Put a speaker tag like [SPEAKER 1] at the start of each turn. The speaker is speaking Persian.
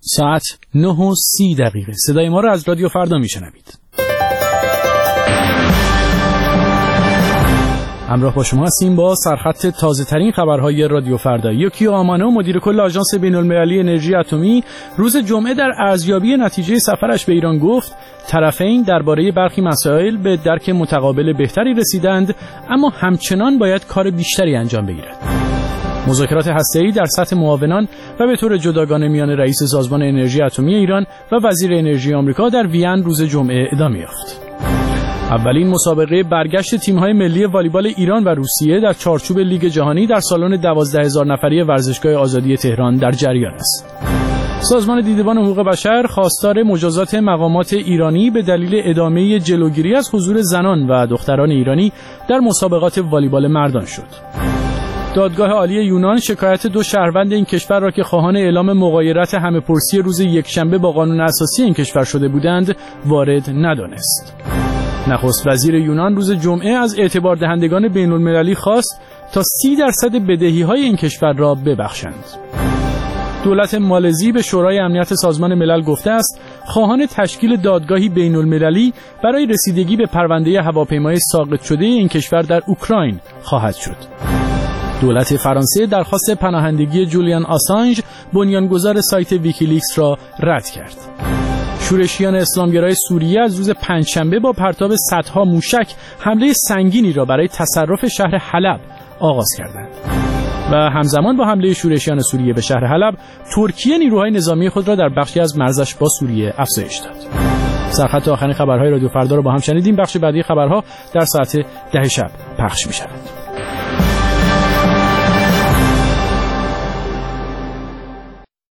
[SPEAKER 1] ساعت 9:30 صدای ما را از رادیو فردا میشنوید. همراه با شما هستیم با سرخط تازه ترین خبرهای رادیو فردا. یوکیو آمانو مدیر کل آژانس بین‌المللی انرژی اتمی روز جمعه در ارزیابی نتیجه سفرش به ایران گفت طرفین درباره برخی مسائل به درک متقابل بهتری رسیدند، اما همچنان باید کار بیشتری انجام بگیرد. مذاکرات هسته‌ای در سطح معاونان و به طور جداگانه میان رئیس سازمان انرژی اتمی ایران و وزیر انرژی آمریکا در وین روز جمعه ادامه یافت. اولین مسابقه برگشت تیم‌های ملی والیبال ایران و روسیه در چارچوب لیگ جهانی در سالن 12,000 نفری ورزشگاه آزادی تهران در جریان است. سازمان دیدبان حقوق بشر خواستار مجازات مقامات ایرانی به دلیل ادامه جلوگیری از حضور زنان و دختران ایرانی در مسابقات والیبال مردان شد. دادگاه عالی یونان شکایت 2 شهروند این کشور را که خواهان اعلام مغایرت همه‌پرسی روز یکشنبه با قانون اساسی این کشور شده بودند وارد ندانست. نخست وزیر یونان روز جمعه از اعتبار دهندگان بین‌المللی خواست تا 30% بدهی‌های این کشور را ببخشند. دولت مالزی به شورای امنیت سازمان ملل گفته است خواهان تشکیل دادگاهی بین‌المللی برای رسیدگی به پرونده هواپیمای ساقط شده این کشور در اوکراین خواهد شد. دولت فرانسه درخواست پناهندگی جولیان آسانژ بنیانگذار سایت ویکیلیکس را رد کرد. شورشیان اسلامگرای سوریه از روز پنجشنبه با پرتاب صدها موشک حمله سنگینی را برای تصرف شهر حلب آغاز کردند و همزمان با حمله شورشیان سوریه به شهر حلب ترکیه نیروهای نظامی خود را در بخشی از مرزش با سوریه افزایش داد. سرخط آخرین خبرهای رادیو فردا را با هم شنیدیم. بخش بعدی خبرها در ساعت 10 شب پخش می‌شود.